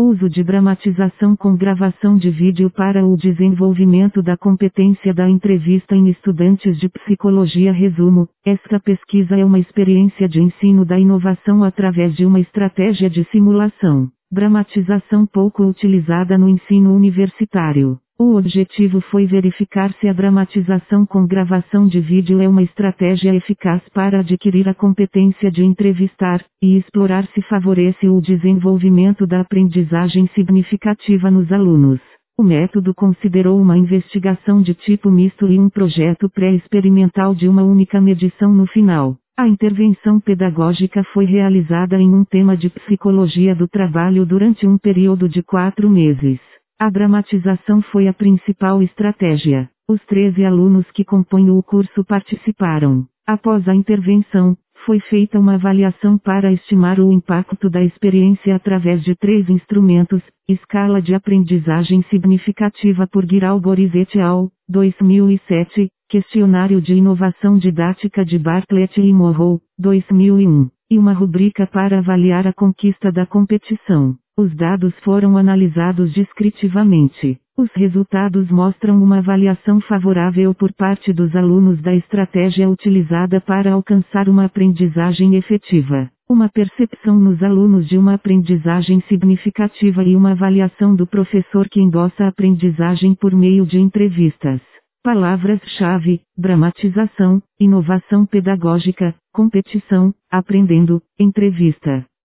Uso de dramatização com gravação de vídeo para o desenvolvimento da competência da entrevista em estudantes de psicologia. Resumo: esta pesquisa é uma experiência de ensino da inovação através de uma estratégia de simulação. Dramatização pouco utilizada no ensino universitário. O objetivo foi verificar se a dramatização com gravação de vídeo é uma estratégia eficaz para adquirir a competência de entrevistar, e explorar se favorece o desenvolvimento da aprendizagem significativa nos alunos. O método considerou uma investigação de tipo misto e um projeto pré-experimental de uma única medição no final. A intervenção pedagógica foi realizada em um tema de psicologia do trabalho durante um período de 4 meses. A dramatização foi a principal estratégia. Os 13 alunos que compõem o curso participaram. Após a intervenção, foi feita uma avaliação para estimar o impacto da experiência através de 3 instrumentos: Escala de Aprendizagem Significativa por Guiraud-Boris et al., 2007, Questionário de Inovação Didática de Bartlett e Morrow, 2001, e uma rubrica para avaliar a conquista da competição. Os dados foram analisados descritivamente. Os resultados mostram uma avaliação favorável por parte dos alunos da estratégia utilizada para alcançar uma aprendizagem efetiva, uma percepção nos alunos de uma aprendizagem significativa e uma avaliação do professor que endossa a aprendizagem por meio de entrevistas. Palavras-chave: dramatização, inovação pedagógica, competição, aprendendo, entrevista.